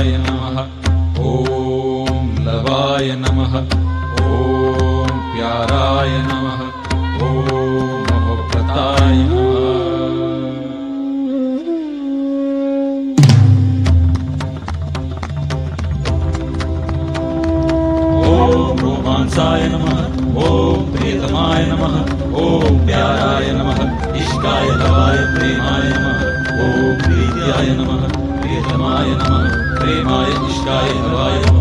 लवाय नमः। ओम लवाय नमः। ओम प्याराय नमः। ओम मोहब्बताय नमः। ओम रोमांसाय नमः। ओम प्रियतमाय नमः। ओम प्याराय नमः। इष्काय लवाय प्रेमाय नमः। ओम प्रीत्याय नमः। प्रियतमाय नमः। प्रेमाय इष्काय लवाय